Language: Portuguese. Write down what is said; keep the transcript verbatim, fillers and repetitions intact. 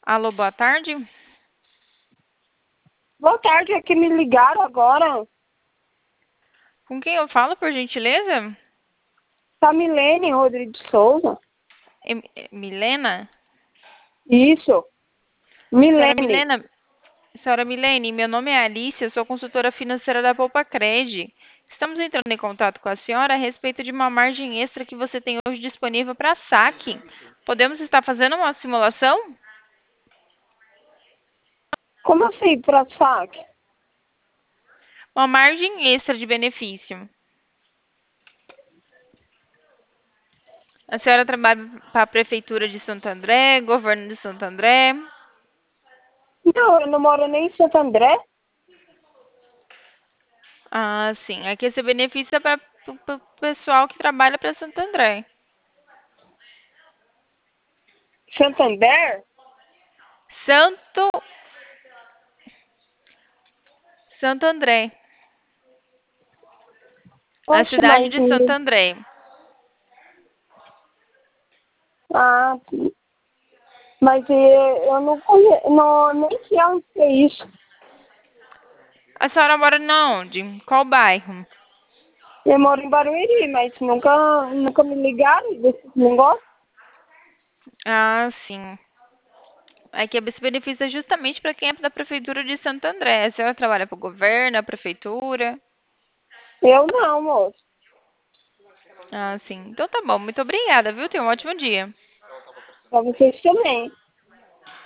Alô, boa tarde. Boa tarde, é que me ligaram agora. Com quem eu falo, por gentileza? Tá Milene Rodrigues de Souza? Em- eh, Milena? Isso, Senhora Milene. Milena, senhora Milene, meu nome é Alice, eu sou consultora financeira da Poupa-Cred. Estamos entrando em contato com a senhora a respeito de uma margem extra que você tem hoje disponível para saque. Podemos estar fazendo uma simulação? Como assim, para saque? Uma margem extra de benefício. A senhora trabalha para a Prefeitura de Santo André, Governo de Santo André. Não, eu não moro nem em Santo André. Ah, sim. Aqui esse benefício é para o pessoal que trabalha para Santo André. Santander? Santo, Santo André. A Poxa, cidade mas... de Santo André. Ah, mas eh, eu não conheço, não, nem sei onde é isso. A senhora mora na onde? Qual bairro? Eu moro em Barueri, mas nunca, nunca me ligaram desse negócio. Ah, sim. Aqui esse benefício é justamente para quem é da Prefeitura de Santo André. A senhora trabalha para o governo, a Prefeitura? Eu não, moço. Ah, sim. Então tá bom. Muito obrigada, viu? Tenha um ótimo dia. Para vocês também.